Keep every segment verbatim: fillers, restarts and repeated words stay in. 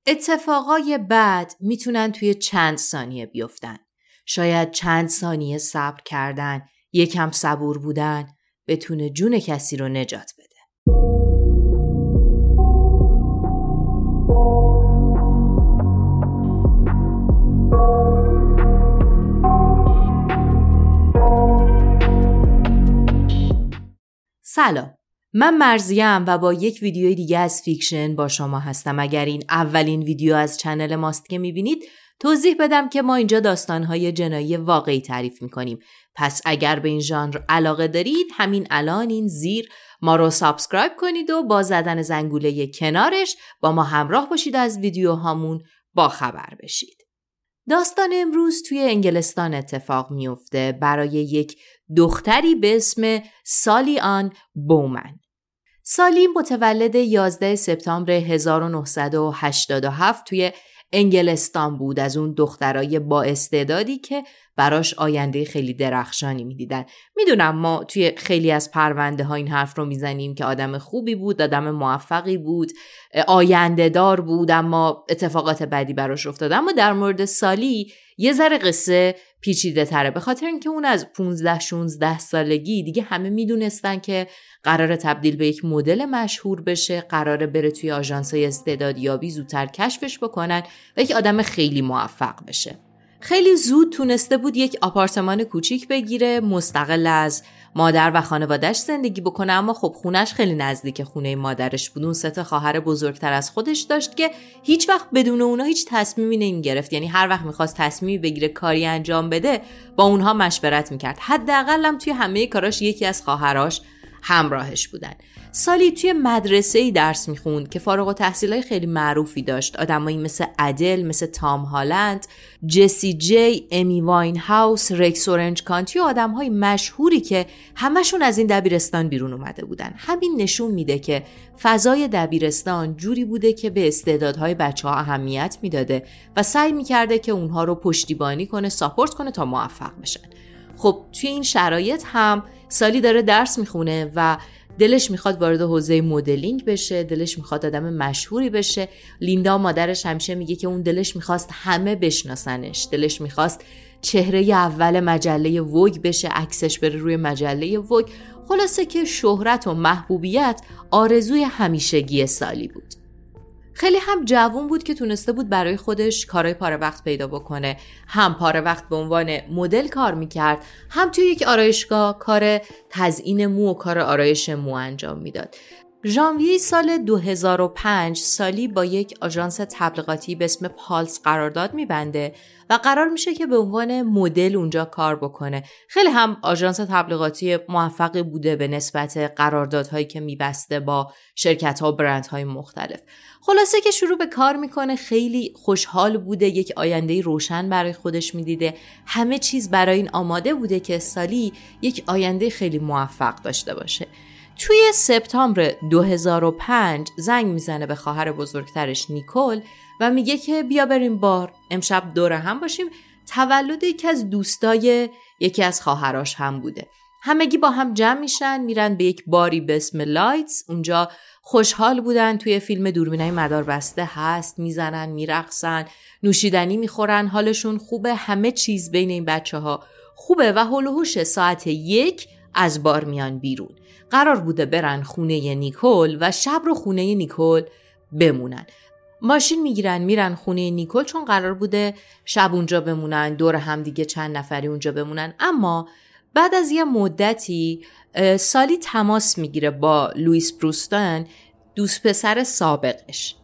اتفاقای بد میتونن توی چند ثانیه بیفتن. شاید چند ثانیه صبر کردن، یکم صبور بودن بتونه جون کسی رو نجات بده. سلام، من مرزیم و با یک ویدیوی دیگه از فیکشن با شما هستم. اگر این اولین ویدیو از چنل ماست که میبینید، توضیح بدم که ما اینجا داستانهای جنایی واقعی تعریف میکنیم. پس اگر به این ژانر علاقه دارید، همین الان این زیر ما رو سابسکرایب کنید و با زدن زنگوله کنارش با ما همراه باشید، از ویدیوهامون با خبر بشید. داستان امروز توی انگلستان اتفاق میفته برای یک دختری به اسم سالی آن بومن. سالی متولد یازده سپتامبر هزار و نهصد و هشتاد و هفت توی انگلستان بود، از اون دخترای با استعدادی که براش آینده خیلی درخشانی میدیدن. میدونم ما توی خیلی از پرونده ها این حرف رو میزنیم که آدم خوبی بود، آدم موفقی بود، آینده دار بود، اما اتفاقات بدی براش افتاد. اما در مورد سالی یه ذره قصه پیچیده تره، به خاطر اینکه اون از پونزده شانزده سالگی دیگه همه میدونستن که قراره تبدیل به یک مدل مشهور بشه، قراره بره توی آژانس‌های استعدادیابی زودتر کشفش بکنن و یک آدم خیلی موفق بشه. خیلی زود تونسته بود یک آپارتمان کوچیک بگیره، مستقل از مادر و خانواده‌اش زندگی بکنه، اما خب خونش خیلی نزدیک خونه مادرش بود. اون سه تا خواهر بزرگتر از خودش داشت که هیچ وقت بدون اونا هیچ تصمیمی نمی‌گرفت. یعنی هر وقت می‌خواست تصمیمی بگیره، کاری انجام بده، با اونها مشورت می‌کرد. حداقل هم توی همه کاراش یکی از خواهراش همراهش بودن. سالی توی مدرسه‌ای درس میخوند که فارغ التحصیلای خیلی معروفی داشت. آدمایی مثل ادل، مثل تام هالند، جسی جی، امی واین هاوس، رکس اورنج کانتی و آدم‌های مشهوری که همشون از این دبیرستان بیرون اومده بودن. همین نشون میده که فضای دبیرستان جوری بوده که به استعدادهای بچه‌ها اهمیت میداده و سعی میکرده که اونها رو پشتیبانی کنه، ساپورت کنه تا موفق بشن. خب توی این شرایط هم سالی داره درس میخونه و دلش میخواد وارد حوزه مدلینگ بشه، دلش میخواد آدم مشهوری بشه. لیندا مادرش همیشه میگه که اون دلش میخواست همه بشناسنش، دلش میخواست چهره اول مجله ووگ بشه، عکسش بره روی مجله ووگ. خلاصه که شهرت و محبوبیت آرزوی همیشگی سالی بود. خیلی هم جوون بود که تونسته بود برای خودش کارهای پاره وقت پیدا بکنه. هم پاره وقت به عنوان مدل کار میکرد، هم توی یک آرایشگاه کار تزیین مو و کار آرایش مو انجام میداد. ژانویه سال دو هزار و پنج سالی با یک آژانس تبلیغاتی به اسم پالس قرارداد میبنده و قرار میشه که به عنوان مدل اونجا کار بکنه. خیلی هم آژانس تبلیغاتی موفقی بوده به نسبت قراردادهایی که میبسته با شرکت‌ها و برندهای مختلف. خلاصه که شروع به کار میکنه، خیلی خوشحال بوده، یک آینده روشن برای خودش میدیده. همه چیز برای این آماده بوده که سالی یک آینده خیلی موفق داشته باشه. توی سپتامبر دو هزار و پنج زنگ میزنه به خواهر بزرگترش نیکول و میگه که بیا بریم بار، امشب دور هم باشیم. تولد یکی از دوستای یکی از خواهراش هم بوده. همگی با هم جمع میشن، میرن به یک باری به اسم لایتس. اونجا خوشحال بودن، توی فیلم دوربینای مدار بسته هست، میزنن، میرقصن، نوشیدنی میخورن، حالشون خوبه، همه چیز بین این بچه ها خوبه و هول و هوش. ساعت یک از بار میان بیرون. قرار بوده برن خونه نیکول و شب رو خونه نیکول بمونن. ماشین میگیرن میرن خونه نیکول چون قرار بوده شب اونجا بمونن، دور هم دیگه چند نفری اونجا بمونن. اما بعد از یه مدتی سالی تماس میگیره با لوئیس پروستن، دوست پسر سابقش.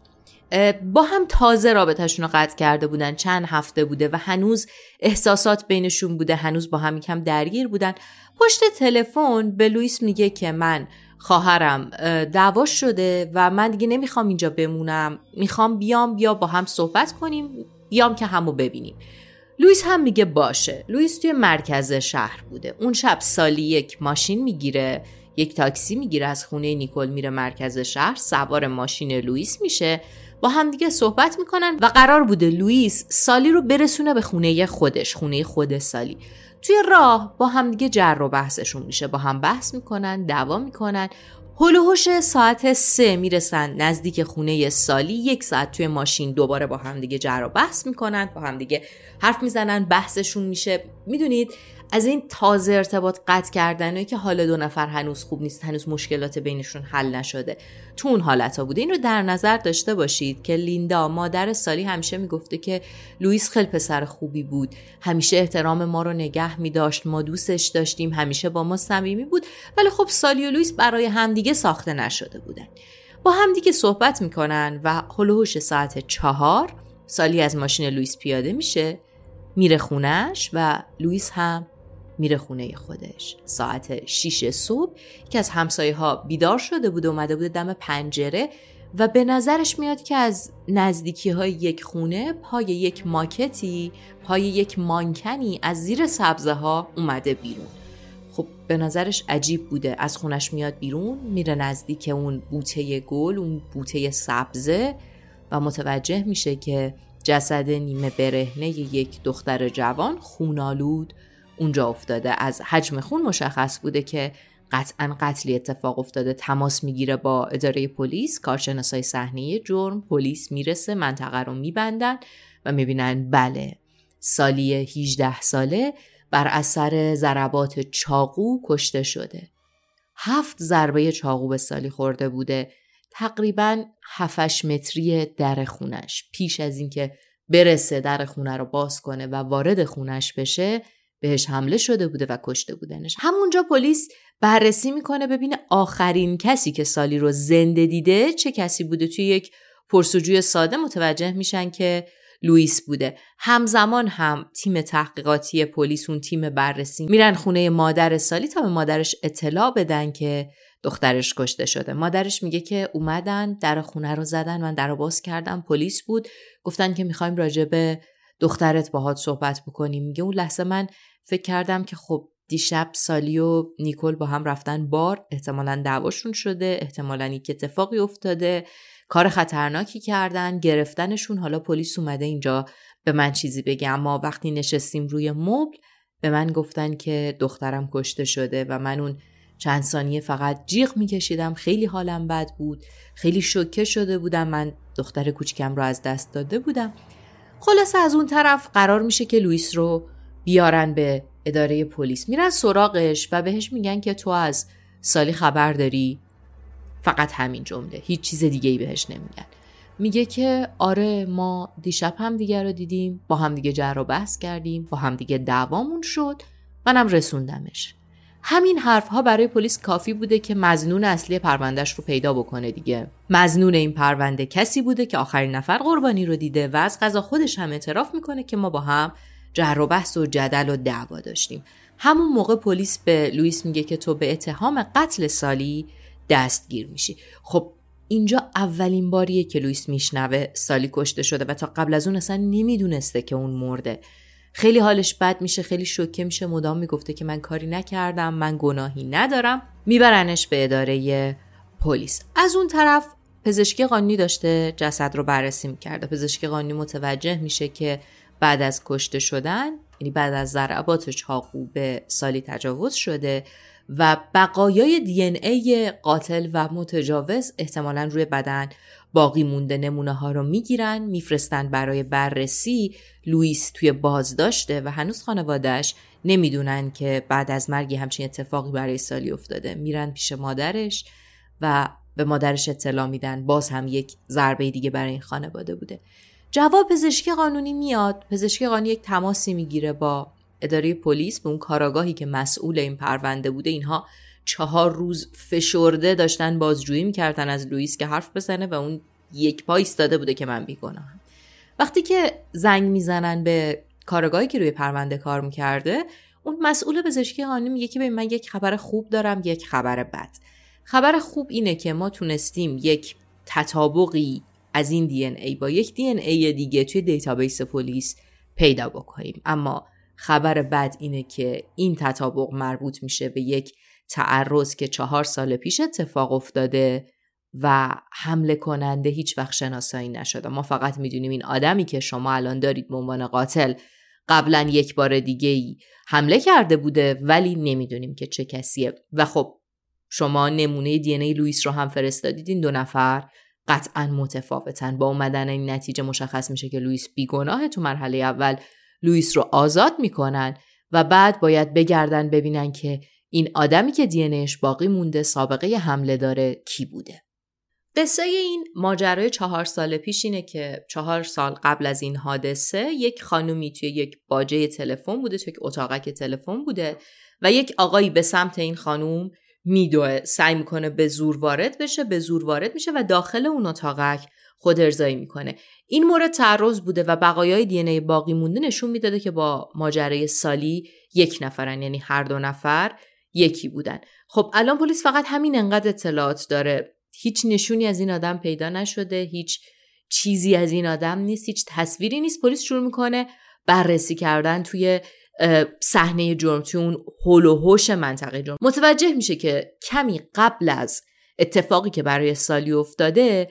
با هم تازه رابطه‌شون رو قطع کرده بودن، چند هفته بوده و هنوز احساسات بینشون بوده، هنوز با هم یکم درگیر بودن. پشت تلفن به لوئیس میگه که من خواهرم دعوا شده و من دیگه نمیخوام اینجا بمونم، میخوام بیام بیا با هم صحبت کنیم، بیام که همو ببینیم. لوئیس هم میگه باشه. لوئیس توی مرکز شهر بوده. اون شب سالی یک ماشین میگیره، یک تاکسی میگیره، از خونه نیکول میره مرکز شهر، سوار ماشین لوئیس میشه، با هم دیگه صحبت میکنن و قرار بوده لوئیس سالی رو برسونه به خونه خودش، خونه خود سالی. توی راه با هم دیگه جر و بحثشون میشه، با هم بحث میکنن، دعوا میکنن. هلوهوش ساعت سه میرسن نزدیک خونه سالی. یک ساعت توی ماشین دوباره با هم دیگه جر و بحث میکنن، با هم دیگه حرف میزنن، بحثشون میشه. میدونید از این تازه ارتباط قطع کردنه که حال دو نفر هنوز خوب نیست، هنوز مشکلات بینشون حل نشده، تو اون حالت ها بوده. این رو در نظر داشته باشید که لیندا مادر سالی همیشه میگفته که لوئیس خیلی پسر خوبی بود، همیشه احترام ما رو نگه میداشت، ما دوستش داشتیم، همیشه با ما صمیمی بود. ولی خب سالی و لوئیس برای همدیگه ساخته نشده بودن. با همدیگه صحبت میکنن و هلوهوش ساعت چهار سالی از ماشین لوئیس پیاده میشه، میره خونش و لوئیس هم میره خونه خودش. ساعت شیش صبح که از همسایه ها بیدار شده بود، اومده بود دم پنجره و به نظرش میاد که از نزدیکی های یک خونه پای یک ماکتی، پای یک مانکنی از زیر سبزه ها اومده بیرون. خب به نظرش عجیب بوده. از خونش میاد بیرون، میره نزدیک اون بوته گل، اون بوته سبزه و متوجه میشه که جسد نیمه برهنه یک دختر جوان خونالود اونجا افتاده. از حجم خون مشخص بوده که قطعاً قتلی اتفاق افتاده. تماس میگیره با اداره پلیس، کارشناسای صحنه جرم. پلیس میرسه، منطقه رو میبندن و میبینن بله، سالی هجده ساله بر اثر ضربات چاقو کشته شده. هفت ضربه چاقو به سالی خورده بوده. تقریباً هفت متری در خونش. پیش از اینکه برسه در خونه رو باز کنه و وارد خونش بشه، بهش حمله شده بوده و کشته بودنش. همونجا پلیس بررسی میکنه ببینه آخرین کسی که سالی رو زنده دیده چه کسی بوده. توی یک پرسجوی ساده متوجه میشن که لوئیس بوده. همزمان هم تیم تحقیقاتی پلیس، اون تیم بررسی، میرن خونه مادر سالی تا به مادرش اطلاع بدن که دخترش کشته شده. مادرش میگه که اومدن در خونه رو زدن، من در رو باز کردم، پلیس بود، گفتن که میخوایم راجع به دخترت باهات صحبت بکنیم. میگه اون لحظه من فکر کردم که خب دیشب سالی و نیکول با هم رفتن بار، احتمالاً دعواشون شده، احتمالاً یک اتفاقی افتاده، کار خطرناکی کردن، گرفتنشون. حالا پلیس اومده اینجا به من چیزی بگه. اما وقتی نشستیم روی مبل به من گفتن که دخترم کشته شده و من اون چند ثانیه فقط جیغ میکشیدم. خیلی حالم بد بود، خیلی شوکه شده بودم، من دختر کوچیکم رو از دست داده بودم. خلاصه از اون طرف قرار میشه که لوئیس رو بیارن به اداره پلیس. میرن سراغش و بهش میگن که تو از سالی خبر داری؟ فقط همین جمله، هیچ چیز دیگه ای بهش نمیگن. میگه که آره، ما دیشب هم دیگه رو دیدیم، با هم دیگه جر و بحث کردیم، با هم دیگه دعوامون شد، منم رسوندمش. همین حرفها برای پلیس کافی بوده که مظنون اصلی پروندهش رو پیدا بکنه دیگه. مظنون این پرونده کسی بوده که آخرین نفر قربانی رو دیده و از قضا خودش هم اعتراف میکنه که ما با هم جر و بحث و جدل و دعوا داشتیم. همون موقع پلیس به لوئیس میگه که تو به اتهام قتل سالی دستگیر میشی. خب اینجا اولین باریه که لوئیس میشنوه سالی کشته شده و تا قبل از اون اصلا نمیدونسته که اون مرده. خیلی حالش بد میشه، خیلی شوکه میشه، مدام میگفته که من کاری نکردم، من گناهی ندارم. میبرنش به اداره پلیس. از اون طرف پزشکی قانونی داشته جسد رو بررسی میکرده. پزشکی قانونی متوجه میشه که بعد از کشته شدن، یعنی بعد از ضربات چاقو به سالی تجاوز شده و بقایای دی ان ای قاتل و متجاوز احتمالاً روی بدن باقی مونده. نمونه ها رو میگیرن، میفرستن برای بررسی. لوئیس توی بازداشته و هنوز خانواده‌اش نمیدونن که بعد از مرگ همچین اتفاقی برای سالی افتاده. میرن پیش مادرش و به مادرش اطلاع میدن. باز هم یک ضربه دیگه برای این خانواده بوده. جواب پزشکی قانونی میاد. پزشکی قانونی یک تماسی میگیره با اداره پلیس، به اون کاراگاهی که مسئول این پرونده بوده. اینها چهار روز فشرده داشتن بازجویی میکردن از لوئیس که حرف بزنه و اون یک پا ایستاده بوده که من بیگناهم. وقتی که زنگ میزنن به کاراگاهی که روی پرونده کار میکرده، اون مسئول پزشکی قانونی میگه که من یک خبر خوب دارم، یک خبر بد. خبر خوب اینه که ما تونستیم یک تطابقی از این دی ان ای با یک دی ان ای دیگه توی دیتابیس پلیس پیدا بکنیم. اما خبر بد اینه که این تطابق مربوط میشه به یک تعرض که چهار سال پیش اتفاق افتاده و حمله کننده هیچ وقت شناسایی نشده. ما فقط میدونیم این آدمی که شما الان دارید به عنوان قاتل قبلا یک بار دیگه ای حمله کرده بوده، ولی نمیدونیم که چه کسیه. و خب شما نمونه دی ان ای لوئیس رو هم فرستادید، این دو نفر قطعا متفاوتن. با اومدن این نتیجه مشخص میشه که لوئیس بیگناهه. تو مرحله اول لوئیس رو آزاد میکنن و بعد باید بگردن ببینن که این آدمی که دی ان ایش باقی مونده سابقه حمله داره کی بوده. قصه این ماجرای چهار سال پیش اینه که چهار سال قبل از این حادثه یک خانومی توی یک باجه تلفن بوده، توی یک اتاقک تلفن بوده و یک آقایی به سمت این خانوم میدوه، سعی میکنه به زور وارد بشه، به زور وارد میشه و داخل اون اتاقک خود ارضایی میکنه. این مورد تعرض بوده و بقایای دی ان ای باقی مونده نشون میداده که با ماجرای سالی یک نفرن، یعنی هر دو نفر یکی بودن. خب الان پلیس فقط همین انقدر اطلاعات داره، هیچ نشونی از این آدم پیدا نشده، هیچ چیزی از این آدم نیست، هیچ تصویری نیست. پلیس شروع میکنه بررسی کردن توی صحنه جرم، توی اون هول و هوش منطقه جرم. متوجه میشه که کمی قبل از اتفاقی که برای سالی افتاده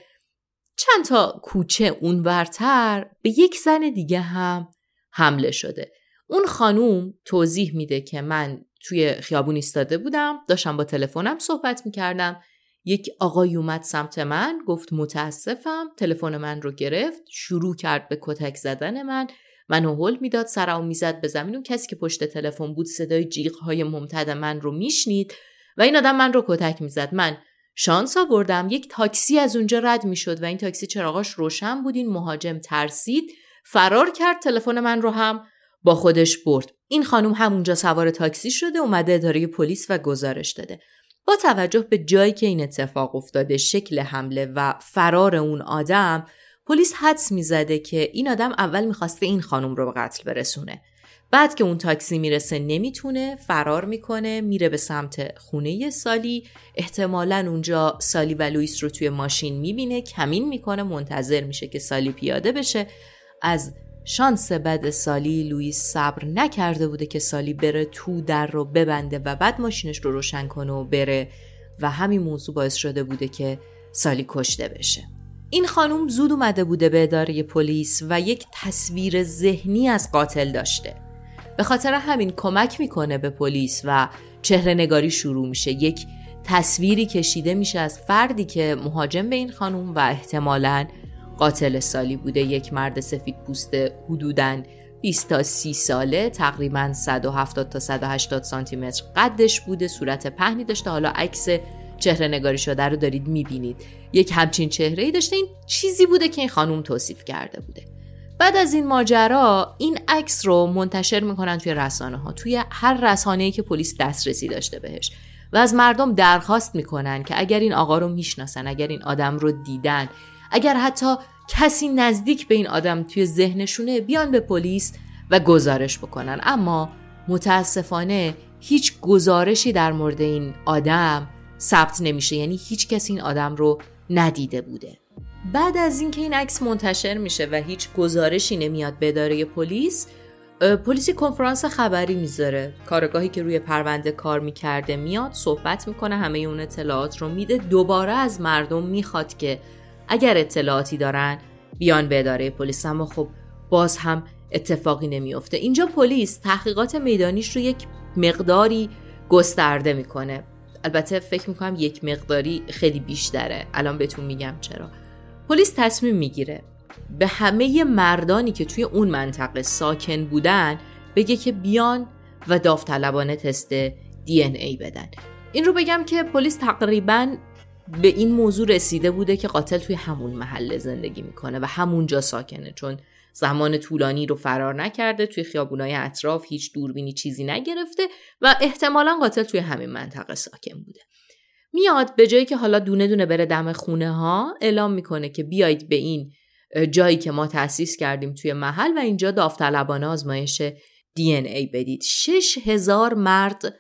چند تا کوچه اونورتر به یک زن دیگه هم حمله شده. اون خانوم توضیح میده که من توی خیابون ایستاده بودم، داشتم با تلفنم صحبت میکردم، یک آقای اومد سمت من، گفت متاسفم، تلفن من رو گرفت، شروع کرد به کتک زدن من، منو هول میداد، سرمو میزد به زمین. اون کسی که پشت تلفن بود صدای جیغ‌های ممتد من رو میشنید و این آدم من رو کتک میزد. من شانس آوردم یک تاکسی از اونجا رد میشد و این تاکسی چراغاش روشن بود. این مهاجم ترسید، فرار کرد، تلفن من رو هم با خودش برد. این خانم همونجا سوار تاکسی شده، اومده اداره پلیس و گزارش داده. با توجه به جایی که این اتفاق افتاده، شکل حمله و فرار اون آدم، پلیس حدس میزده که این آدم اول میخواسته این خانم رو به قتل برسونه. بعد که اون تاکسی میرسه نمیتونه، فرار میکنه، میره به سمت خونه سالی. احتمالاً اونجا سالی و لوئیس رو توی ماشین میبینه، کمین میکنه، منتظر میشه که سالی پیاده بشه. از شانس بد سالی، لوئیس صبر نکرده بوده که سالی بره تو، در رو ببنده و بعد ماشینش رو روشن کنه و بره و همین موضوع باعث شده بوده که سالی کشته بشه. این خانم زود اومده بوده به اداره پلیس و یک تصویر ذهنی از قاتل داشته. به خاطر همین کمک میکنه به پلیس و چهره نگاری شروع میشه. یک تصویری کشیده میشه از فردی که مهاجم به این خانم و احتمالاً قاتل سالی بوده. یک مرد سفید پوست حدوداً بیست تا سی ساله، تقریباً صد و هفتاد تا صد و هشتاد سانتی متر قدش بوده، صورت پهنی داشته. حالا عکس چهره نگاری شده رو دارید میبینید. یک همچین چهره‌ای داشته. این چیزی بوده که این خانم توصیف کرده بوده. بعد از این ماجرا این عکس رو منتشر میکنن توی رسانه‌ها، توی هر رسانه‌ای که پلیس دسترسی داشته بهش، و از مردم درخواست میکنن که اگر این آقا رو میشناسن، اگر این آدم رو دیدن، اگر حتی کسی نزدیک به این آدم توی ذهنشونه، بیان به پلیس و گزارش بکنن. اما متاسفانه هیچ گزارشی در مورد این آدم ثبت نمیشه، یعنی هیچ کسی این آدم رو ندیده بوده. بعد از اینکه این عکس منتشر میشه و هیچ گزارشی نمیاد به اداره پلیس، پلیس کنفرانس خبری میذاره. کارگاهی که روی پرونده کار میکرده میاد، صحبت میکنه، همه اون اطلاعات رو میده. دوباره از مردم میخواد که اگر اطلاعاتی دارن بیان به اداره پلیس، اما خب باز هم اتفاقی نمیفته. اینجا پلیس تحقیقات میدانیش رو یک مقداری گسترده میکنه. البته فکر میکنم یک مقداری خیلی بیشتره، الان بهتون میگم چرا. پلیس تصمیم میگیره به همه مردانی که توی اون منطقه ساکن بودن بگه که بیان و داوطلبانه تست دی ان ای بدن. این رو بگم که پلیس تقریباً به این موضوع رسیده بوده که قاتل توی همون محله زندگی میکنه و همونجا ساکنه، چون زمان طولانی رو فرار نکرده، توی خیابونای اطراف هیچ دوربینی چیزی نگرفته و احتمالاً قاتل توی همین منطقه ساکن بوده. میاد به جایی که حالا دونه دونه بره دم خونه ها، اعلام میکنه که بیایید به این جایی که ما تأسیس کردیم توی محل و اینجا داوطلبانه آزمایش دی ان ای بدید. شش هزار مرد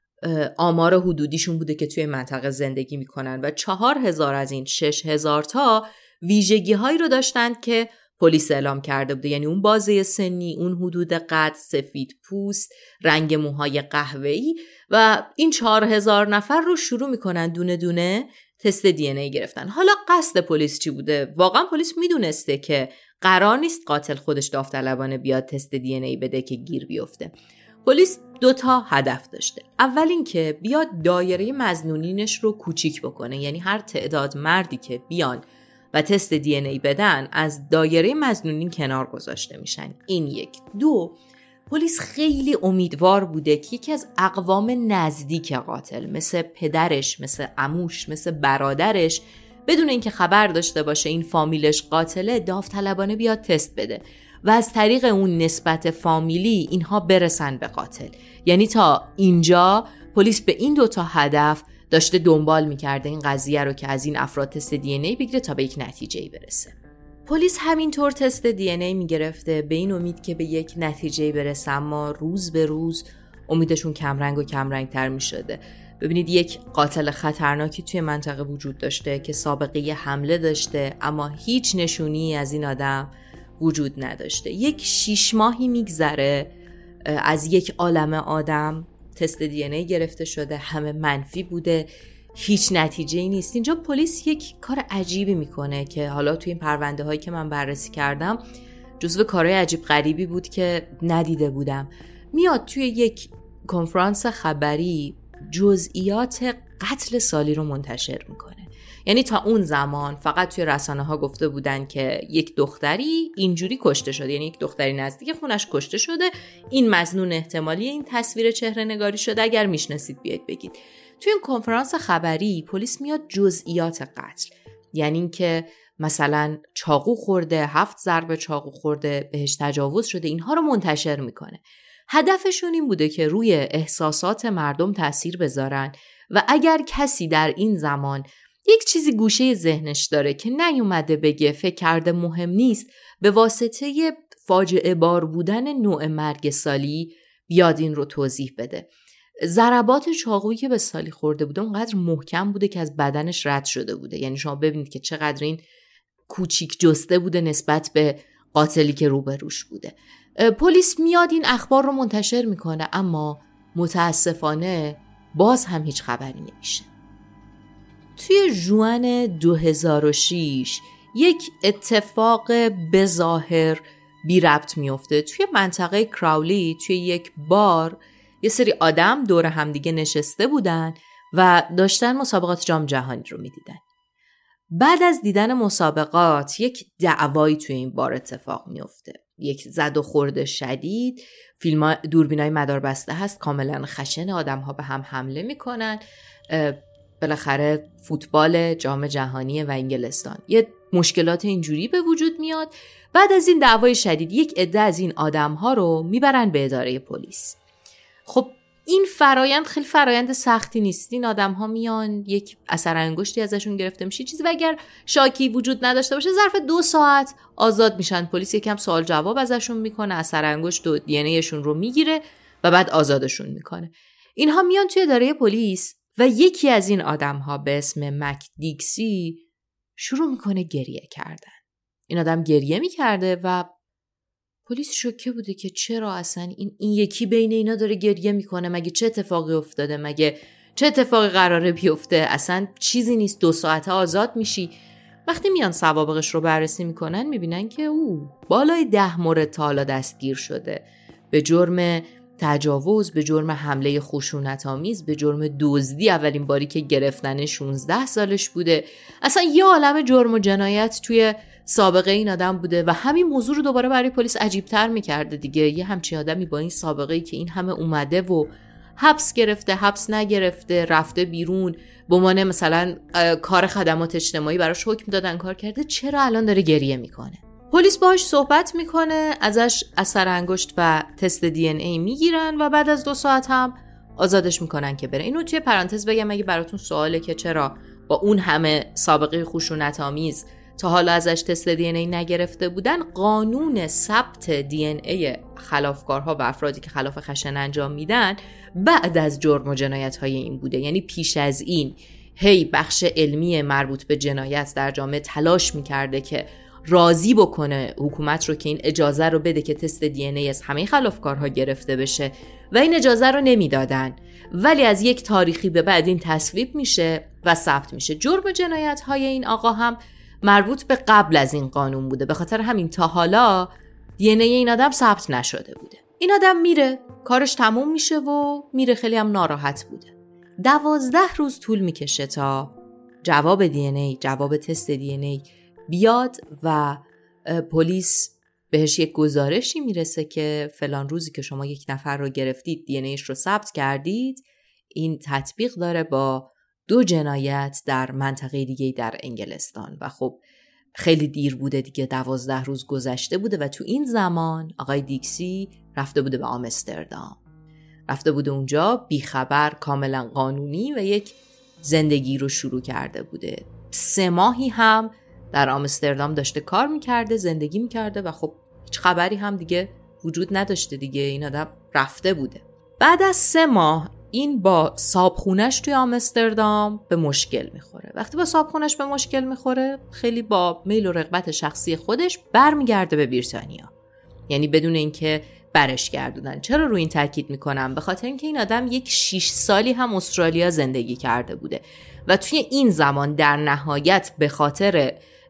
آمار حدودیشون بوده که توی منطقه زندگی میکنن و چهار هزار از این شش هزار تا ویژگی هایی رو داشتند که پلیس اعلام کرده بوده، یعنی اون بازه سنی، اون حدود قد، سفید پوست، رنگ موهای قهوه‌ای. و این چهار هزار نفر رو شروع میکنن دونه دونه تست دی ان ای گرفتن. حالا قصد پلیس چی بوده؟ واقعا پلیس میدونسته که قرار نیست قاتل خودش داوطلبانه بیاد تست دی ان ای بده که گیر بیفته. پلیس دو تا هدف داشته. اول این که بیاد دایره مظنونینش رو کوچیک بکنه، یعنی هر تعداد مردی که بیان و تست دی ان ای بدن از دایره مظنونین کنار گذاشته میشن. این یک. دو، پلیس خیلی امیدوار بوده که یکی از اقوام نزدیک قاتل مثل پدرش، مثل عموش، مثل برادرش بدون اینکه خبر داشته باشه این فامیلش قاتله داوطلبانه بیاد تست بده و از طریق اون نسبت فامیلی اینها برسن به قاتل. یعنی تا اینجا پلیس به این دوتا هدف داشته دنبال میکرده این قضیه رو که از این افراد تست دی ان ای بگیره تا به یک نتیجه‌ای برسه. پلیس همینطور تست دی ان ای میگرفته به این امید که به یک نتیجه‌ای برسه، اما روز به روز امیدشون کمرنگ و کمرنگ تر میشده. ببینید یک قاتل خطرناکی توی منطقه وجود داشته که سابقه حمله داشته اما هیچ نشونی از این آدم وجود نداشته. یک شیش ماهی میگذره از یک عالمه آدم تست دی ان ای گرفته شده، همه منفی بوده، هیچ نتیجه‌ای نیست. اینجا پلیس یک کار عجیبی میکنه که حالا توی این پرونده هایی که من بررسی کردم جزو کارهای عجیب غریبی بود که ندیده بودم. میاد توی یک کنفرانس خبری جزئیات قتل سالی رو منتشر میکنه. یعنی تا اون زمان فقط توی رسانه ها گفته بودن که یک دختری اینجوری کشته شده، یعنی یک دختری نزدیک خونش کشته شده، این مظنون احتمالی این تصویر چهره نگاری شده، اگر میشناسید بیاید بگید. توی این کنفرانس خبری پلیس میاد جزئیات قتل، یعنی این که مثلا چاقو خورده، هفت ضربه چاقو خورده، بهش تجاوز شده، اینها رو منتشر میکنه. هدفشون این بوده که روی احساسات مردم تأثیر بذارن و اگر کسی در این زمان یک چیزی گوشه ذهنش داره که نیومده بگه، فکر کرده مهم نیست، به واسطه فاجعه بار بودن نوع مرگ سالی بیاد این رو توضیح بده. ضربات چاقویی که به سالی خورده بوده اونقدر محکم بوده که از بدنش رد شده بوده. یعنی شما ببینید که چقدر این کوچیک جسته بوده نسبت به قاتلی که روبروش بوده. پلیس میاد این اخبار رو منتشر میکنه اما متاسفانه باز هم هیچ خبری نمیشه. توی ژوئن دو هزار و شش یک اتفاق بظاهر بی ربط میفته. توی منطقه کراولی توی یک بار یه سری آدم دور همدیگه نشسته بودن و داشتن مسابقات جام جهانی رو میدیدن. بعد از دیدن مسابقات یک دعوایی توی این بار اتفاق میفته، یک زد و خورد شدید، فیلم دوربینای مداربسته هست، کاملا خشن، آدم ها به هم حمله میکنن. بالاخره فوتبال جام جهانی و انگلستان، یه مشکلات اینجوری به وجود میاد. بعد از این دعوای شدید یک عده از این آدم ها رو میبرن به اداره پلیس. خب این فرایند خیلی فرایند سختی نیست. این آدم ها میان، یک اثر انگشتی ازشون گرفته میشه چیزی و اگر شاکی وجود نداشته باشه ظرف دو ساعت آزاد میشن. پلیس یکم سوال جواب ازشون میکنه، اثر انگشت و دی ان ایشون رو میگیره و بعد آزادشون میکنه. اینها میان توی اداره پلیس و یکی از این آدم ها به اسم مک دیکسی شروع میکنه گریه کردن. این آدم گریه میکرده و پلیس شوکه بوده که چرا اصلا این, این یکی بین اینا داره گریه میکنه، مگه چه اتفاقی افتاده، مگه چه اتفاقی قراره بیفته، اصلا چیزی نیست، دو ساعته آزاد میشی. وقتی میان سوابقش رو بررسی میکنن میبینن که او بالای ده مورد تا حالا دستگیر شده به جرم تجاوز، به جرم حمله خشونت‌آمیز، به جرم دزدی. اولین باری که گرفتن شانزده سالش بوده. اصلا یه عالمه جرم و جنایت توی سابقه این آدم بوده و همین موضوع رو دوباره برای پلیس عجیب‌تر می‌کرده دیگه. یه همچین آدمی با این سابقه‌ای که این همه اومده و حبس گرفته، حبس نگرفته، رفته بیرون، به عنوان مثلا کار خدمات اجتماعی براش حکم دادن کار کرده، چرا الان داره گریه میکنه؟ پلیس باهاش صحبت میکنه، ازش اثر انگشت و تست دی ان ای میگیرن و بعد از دو ساعت هم آزادش میکنن که بره. اینو توی پرانتز بگم اگه براتون سواله که چرا با اون همه سابقه خشونت آمیز تا حالا ازش تست دی ان ای نگرفته بودن. قانون ثبت دی ان ای خلافکارها و افرادی که خلاف خشن انجام میدن بعد از جرم و جنایت های این بوده. یعنی پیش از این هی بخش علمی مربوط به جنایت در جامعه تلاش میکرده که راضی بکنه حکومت رو که این اجازه رو بده که تست دی ان ای از همه خلافکارها گرفته بشه و این اجازه رو نمیدادن. ولی از یک تاریخی به بعد این تصویب میشه و ثبت میشه. جرم و جنایت های این آقا هم مربوط به قبل از این قانون بوده، به خاطر همین تا حالا دی ان ای این آدم ثبت نشده بوده. این آدم میره کارش تموم میشه و میره. خیلی هم ناراحت بوده. دوازده روز طول میکشه تا جواب دی ان ای، جواب تست دی ان ای بیاد و پلیس بهش یک گزارشی میرسه که فلان روزی که شما یک نفر رو گرفتید، دی ان ایش رو ثبت کردید، این تطبیق داره با دو جنایت در منطقه دیگه در انگلستان. و خب خیلی دیر بوده دیگه، دوازده روز گذشته بوده و تو این زمان آقای دیکسی رفته بوده به آمستردام. رفته بوده اونجا بیخبر، کاملا قانونی و یک زندگی رو شروع کرده بوده. سه ماهی هم در آمستردام داشته کار میکرده، زندگی میکرده و خب هیچ خبری هم دیگه وجود نداشته دیگه. این آدم رفته بوده. بعد از سه ماه این با صاحبخونه‌اش توی آمستردام به مشکل میخوره. وقتی با صاحبخونه‌اش به مشکل میخوره، خیلی با میل و رغبت شخصی خودش برمیگرده به بریتانیا. یعنی بدون اینکه برش گردونن. چرا روی این تاکید میکنم؟ به خاطر اینکه این آدم یک شش سالی هم استرالیا زندگی کرده بوده و توی این زمان در نهایت به خاطر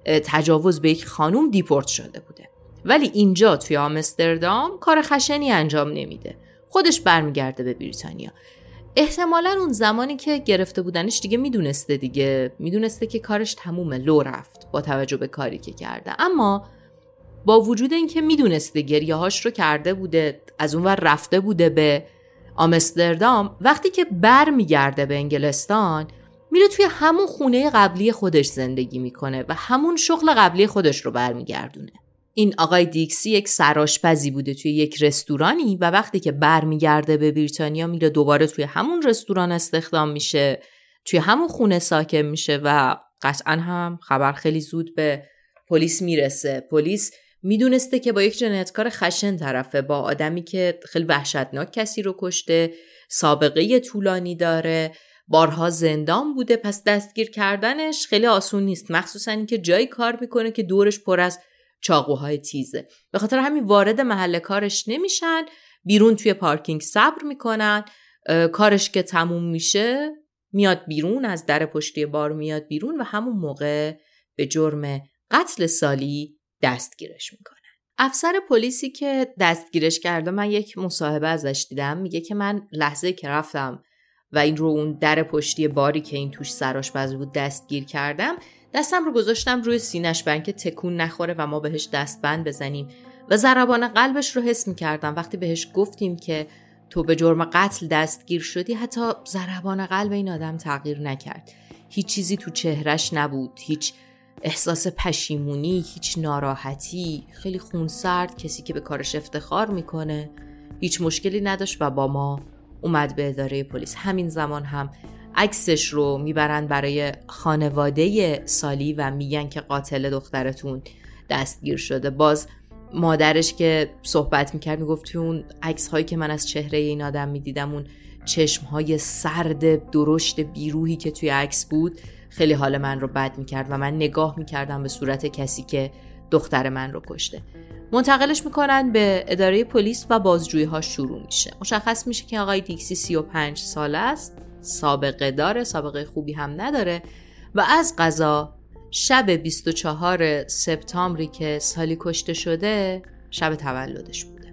تجاوز به یک خانوم دیپورت شده بوده. ولی اینجا توی آمستردام کار خشنی انجام نمیده. خودش برمیگرده به بریتانیا. احتمالاً اون زمانی که گرفته بودنش دیگه میدونسته دیگه میدونسته که کارش تمومه، لو رفت با توجه به کاری که کرده. اما با وجود اینکه میدونسته گریه‌هاش رو کرده بوده، از اون ور رفته بوده به آمستردام، وقتی که برمیگرده به انگلستان میره توی همون خونه قبلی خودش زندگی میکنه و همون شغل قبلی خودش رو برمیگردونه. این آقای دیکسی یک سرآشپزی بوده توی یک رستورانی و وقتی که برمیگرده به بریتانیا میره دوباره توی همون رستوران استخدام میشه، توی همون خونه ساکن میشه و قطعا هم خبر خیلی زود به پلیس میرسه. پلیس میدونسته که با یک جنایتکار خشن طرفه، با آدمی که خیلی وحشتناک کسی رو کشته، سابقه طولانی داره، بارها زندان بوده، پس دستگیر کردنش خیلی آسون نیست، مخصوصا اینکه جایی کار میکنه که دورش پر از چاقوهای تیزه. به خاطر همین وارد محل کارش نمیشن، بیرون توی پارکینگ صبر میکنن. کارش که تموم میشه میاد بیرون، از در پشتی بار میاد بیرون و همون موقع به جرم قتل سالی دستگیرش میکنن. افسر پلیسی که دستگیرش کرده، من یک مصاحبه ازش دیدم، میگه که من لحظه که رفتم و این رو اون در پشتی باری که این توش سرآشپز بود دستگیر کردم، دستم رو گذاشتم روی سینه‌اش برای اینکه تکون نخوره و ما بهش دستبند بزنیم و ضربان قلبش رو حس می‌کردم. وقتی بهش گفتیم که تو به جرم قتل دستگیر شدی، حتی ضربان قلب این آدم تغییر نکرد. هیچ چیزی تو چهرش نبود، هیچ احساس پشیمونی، هیچ ناراحتی. خیلی خونسرد، کسی که به کارش افتخار میکنه، هیچ مشکلی نداشت و با ما اومد به اداره پلیس. همین زمان هم عکسش رو میبرن برای خانواده سالی و میگن که قاتل دخترتون دستگیر شده. باز مادرش که صحبت میکرد میگفت توی اون عکس هایی که من از چهره این آدم میدیدم، اون چشم های سرد درشت بیروحی که توی عکس بود خیلی حال من رو بد میکرد و من نگاه میکردم به صورت کسی که دختر من رو کشته. منتقلش میکنن به اداره پلیس و بازجویی ها شروع میشه. مشخص میشه که آقای دیکسی سی و پنج ساله است، سابقه داره، سابقه خوبی هم نداره و از قضا شب بیست و چهارم سپتامبری که سالی کشته شده شب تولدش بوده.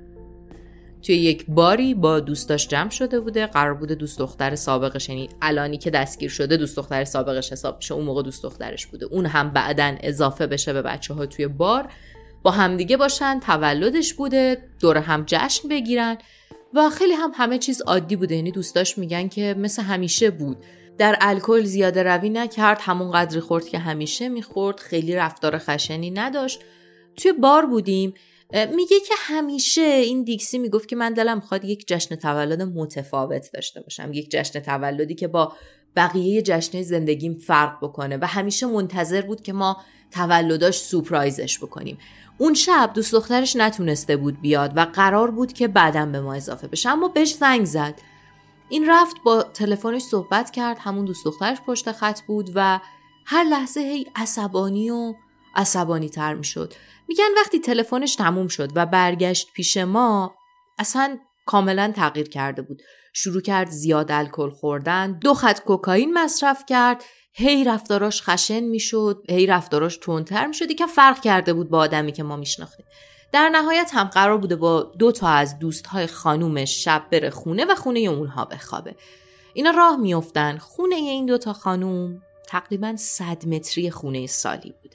توی یک باری با دوستاش جمع شده بوده، قرار بوده دوست دختر سابقش، یعنی الانی که دستگیر شده دوست دختر سابقش حساب میشه، اون موقع دوست دخترش بوده، اون هم بعدن اضافه بشه به بچه‌ها توی بار، با همدیگه باشن، تولدش بوده، دور هم جشن بگیرن و خیلی هم همه چیز عادی بوده. یعنی دوستاش میگن که مثل همیشه بود، در الکل زیاده روی نکرد، همون قدری خورد که همیشه میخورد، خیلی رفتار خشنی نداشت. توی بار بودیم، میگه که همیشه این دیکسی میگفت که من دلم میخواد یک جشن تولد متفاوت داشته باشم، یک جشن تولدی که با بقیه جشن زندگیم فرق بکنه و همیشه منتظر بود که ما تولداش سورپرایزش بکنیم. اون شب دوست دخترش نتونسته بود بیاد و قرار بود که بعداً به ما اضافه بشه، اما بهش زنگ زد. این رفت با تلفنش صحبت کرد، همون دوست دخترش پشت خط بود و هر لحظه هی عصبانی و عصبانی تر می شد. میگن وقتی تلفنش تموم شد و برگشت پیش ما، اصلا کاملا تغییر کرده بود. شروع کرد زیاد الکل خوردن، دو خط کوکائین مصرف کرد، هی رفتاراش خشن می شد، هی رفتاراش تندتر می شد، که فرق کرده بود با آدمی که ما می شناختیم. در نهایت هم قرار بوده با دو تا از دوستهای خانومش شب بره خونه و خونه اونها بخوابه. اینا راه میافتن. خونه این دو تا خانوم تقریباً صد متری خونه سالی بوده.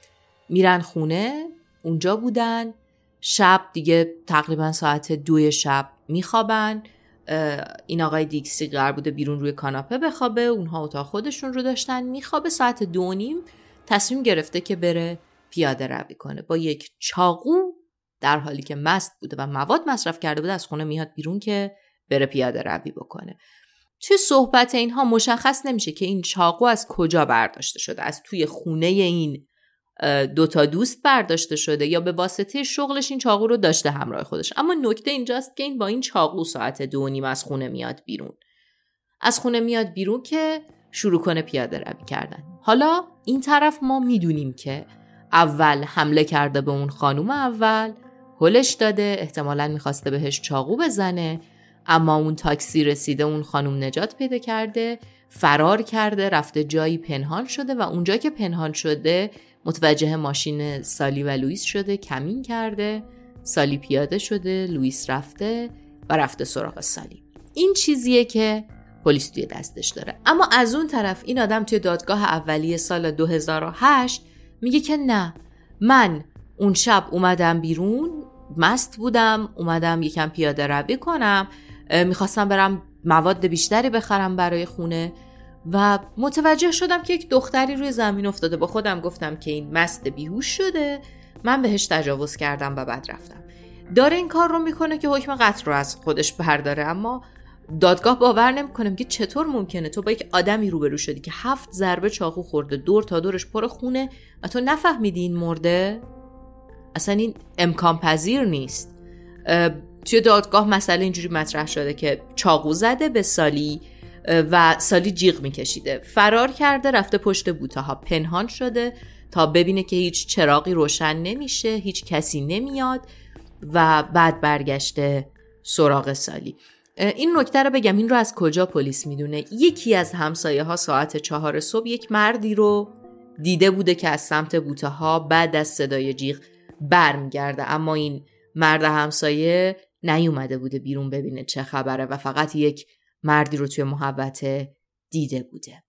میرن خونه، اونجا بودن. شب دیگه تقریباً ساعت دوی شب میخوابن. این آقای دیکسی قرار بوده بیرون روی کاناپه بخوابه، اونها اتاق خودشون رو داشتن. میخوابه. ساعت دو نیم تصمیم گرفته که بره پیاده روی کنه. با یک چاقو در حالی که مست بوده و مواد مصرف کرده بوده از خونه میاد بیرون که بره پیاده روی بکنه. توی صحبت اینها مشخص نمیشه که این چاقو از کجا برداشته شده. از توی خونه این دوتا دوست برداشته شده یا به واسطه شغلش این چاقو رو داشته همراه خودش. اما نکته اینجاست که این با این چاقو ساعت دو نیم از خونه میاد بیرون. از خونه میاد بیرون که شروع کنه پیاده روی کردن. حالا این طرف ما میدونیم که اول حمله کرده به اون خانوم، اول هلش داده، احتمالاً میخواسته بهش چاقو بزنه، اما اون تاکسی رسیده، اون خانوم نجات پیدا کرده، فرار کرده، رفته جایی پنهان شده و اونجا که پنهان شده متوجه ماشین سالی و لوئیس شده، کمین کرده، سالی پیاده شده، لوئیس رفته و رفته سراغ سالی. این چیزیه که پلیس توی دستش داره. اما از اون طرف این آدم توی دادگاه اولیه سال دو هزار و هشت میگه که نه، من اون شب اومدم بیرون، مست بودم، اومدم یکم پیاده روی کنم، میخواستم برم مواد بیشتری بخرم برای خونه و متوجه شدم که یک دختری روی زمین افتاده. با خودم گفتم که این مست بیهوش شده، من بهش تجاوز کردم و بعد رفتم. داره این کار رو میکنه که حکم قتل رو از خودش برداره، اما دادگاه باور نمیکنه. میگه چطور ممکنه تو با یک آدمی روبرو شدی که هفت ضربه چاقو خورده، دور تا دورش پر خونه و تو نفهمیدی این مرده؟ اصلا این امکان پذیر نیست. توی دادگاه مسئله اینجوری مطرح شده که چاقو زده به سالی و سالی جیغ میکشیده، فرار کرده، رفته پشت بوته ها پنهان شده تا ببینه که هیچ چراغی روشن نمیشه، هیچ کسی نمیاد و بعد برگشته سراغ سالی. این نکته رو بگم، این رو از کجا پلیس میدونه؟ یکی از همسایه ها ساعت چهار صبح یک مردی رو دیده بوده که از سمت بوته ها بعد از صدای جیغ برمیگرده، اما این مرد همسایه نیومده بوده بیرون ببینه چه خبره و فقط یک مردی رو توی محوطه دیده بوده.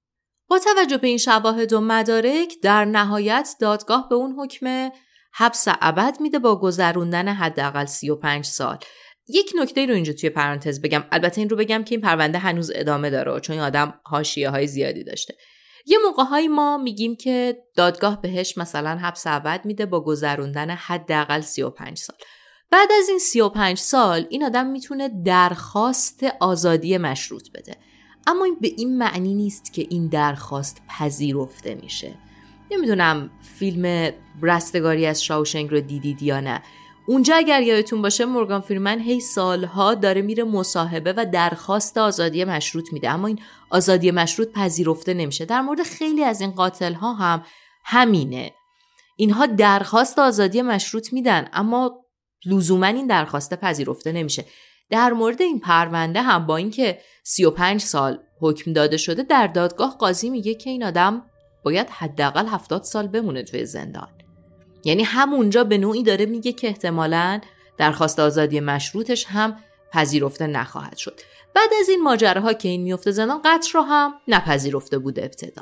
با توجه به این شواهد و مدارک در نهایت دادگاه به اون حکم حبس ابد میده با گذروندن حداقل سی و پنج سال. یک نکته رو اینجا توی پرانتز بگم، البته این رو بگم که این پرونده هنوز ادامه داره چون این آدم حاشیه های زیادی داشته. یه موقع‌هایی ما میگیم که دادگاه بهش مثلا حبس ابد میده با گذروندن حداقل سی و پنج سال. بعد از این سی و پنج سال این آدم میتونه درخواست آزادی مشروط بده، اما این به این معنی نیست که این درخواست پذیرفته میشه. نمیدونم فیلم رستگاری از شاوشنگ رو دیدید یا نه. اونجا اگر یادتون باشه مورگان فریمن هی سالها داره میره مصاحبه و درخواست آزادی مشروط میده، اما این آزادی مشروط پذیرفته نمیشه. در مورد خیلی از این قاتل ها هم همینه. اینها درخواست آزادی مشروط میدن اما لزوما این درخواست پذیرفته نمیشه. در مورد این پرونده هم با اینکه سی و پنج سال حکم داده شده، در دادگاه قاضی میگه که این آدم باید حداقل هفتاد سال بمونه توی زندان. یعنی همونجا به نوعی داره میگه که احتمالاً درخواست آزادی مشروطش هم پذیرفته نخواهد شد. بعد از این ماجراها که این میفته زندان، قتل رو هم نپذیرفته بوده ابتدا.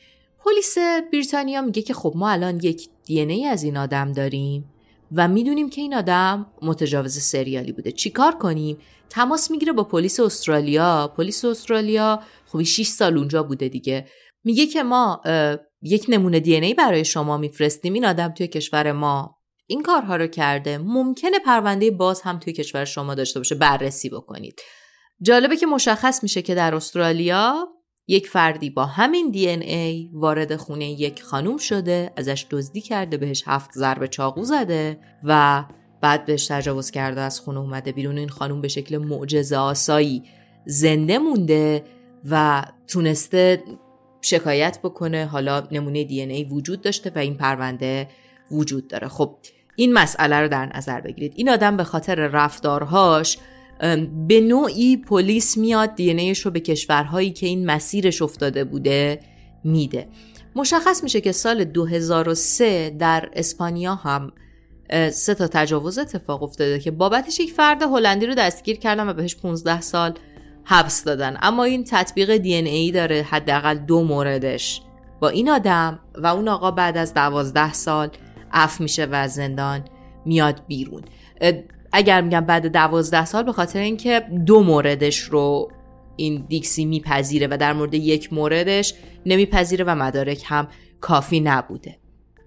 پلیس بریتانیا میگه که خب ما الان یک دی ان ای از این آدم داریم و میدونیم که این آدم متجاوز سریالی بوده. چیکار کنیم؟ تماس میگیره با پلیس استرالیا. پلیس استرالیا خب شش سال اونجا بوده دیگه. میگه که ما یک نمونه دی ان ای برای شما میفرستیم، این آدم توی کشور ما این کارها رو کرده، ممکنه پرونده باز هم توی کشور شما داشته باشه، بررسی بکنید. جالبه که مشخص میشه که در استرالیا یک فردی با همین دی ان ای وارد خونه یک خانوم شده، ازش دزدی کرده، بهش هفت ضربه چاقو زده و بعد بهش تجاوز کرده، از خونه اومده بیرون. این خانوم به شکل معجزه آسایی زنده مونده و تونسته شکایت بکنه. حالا نمونه دی ان ای وجود داشته و این پرونده وجود داره. خب این مسئله رو در نظر بگیرید. این آدم به خاطر رفتارهاش به نوعی پلیس میاد دی ان ایش رو به کشورهایی که این مسیرش افتاده بوده میده. مشخص میشه که سال دو هزار و سه در اسپانیا هم سه تا تجاوز اتفاق افتاده که بابتش یک فرد هلندی رو دستگیر کردن و بهش پانزده سال حبس دادن. اما این تطبیق دی ان ای داره، حداقل دو موردش با این آدم و اون آقا بعد از دوازده سال عفو میشه و از زندان میاد بیرون. اگر میگم بعد دوازده سال به خاطر اینکه دو موردش رو این دیکسی میپذیره و در مورد یک موردش نمیپذیره و مدارک هم کافی نبوده.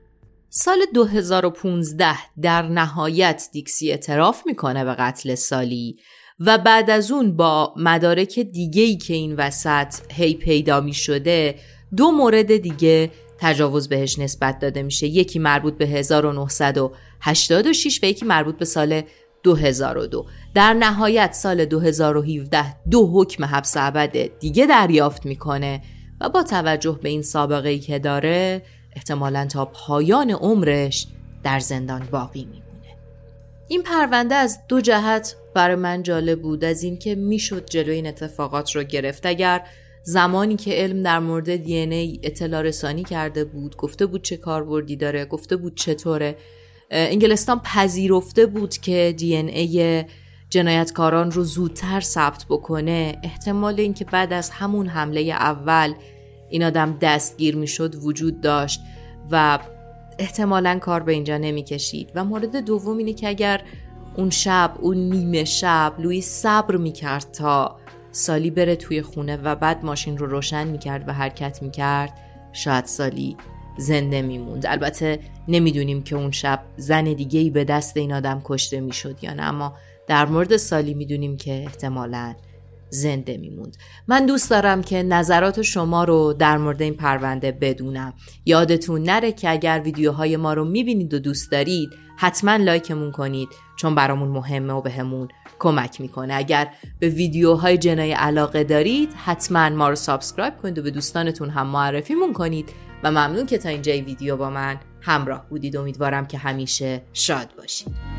سال دو هزار و پانزده در نهایت دیکسی اعتراف میکنه به قتل سالی و بعد از اون با مدارک دیگه‌ای که این وسط هی پیدا میشده دو مورد دیگه تجاوز بهش نسبت داده میشه. یکی مربوط به هزار و نهصد و هشتاد و شش و یکی مربوط به سال دو هزار و دو. در نهایت سال دو هزار و هفده دو حکم حبس ابد دیگه دریافت میکنه و با توجه به این سابقه‌ای که داره احتمالاً تا پایان عمرش در زندان باقی میمونه. این پرونده از دو جهت برای من جالب بود. از این که میشد جلوی این اتفاقات رو گرفت اگر زمانی که علم در مورد دی ان ای اطلاع رسانی کرده بود، گفته بود چه کاربردی داره، گفته بود چطوره، انگلستان پذیرفته بود که دی ان ای جنایتکاران رو زودتر ثبت بکنه، احتمال این که بعد از همون حمله اول این آدم دستگیر میشد وجود داشت و احتمالاً کار به اینجا نمی کشید. و مورد دوم اینه که اگر اون شب، اون نیمه شب لوئیس صبر میکرد تا سالی بره توی خونه و بعد ماشین رو روشن میکرد و حرکت میکرد، شاید سالی زنده میموند. البته نمیدونیم که اون شب زن دیگه‌ای به دست این آدم کشته میشد یا نه، اما در مورد سالی میدونیم که احتمالاً زنده میموند. من دوست دارم که نظرات شما رو در مورد این پرونده بدونم. یادتون نره که اگر ویدیوهای ما رو میبینید و دوست دارید حتما لایکمون کنید، چون برامون مهمه و بهمون کمک میکنه. اگر به ویدیوهای جنایی علاقه دارید حتما ما رو سابسکرایب کنید و به دوستانتون هم معرفیمون کنید و ممنون که تا اینجای ویدیو با من همراه بودید. امیدوارم که همیشه شاد باشید.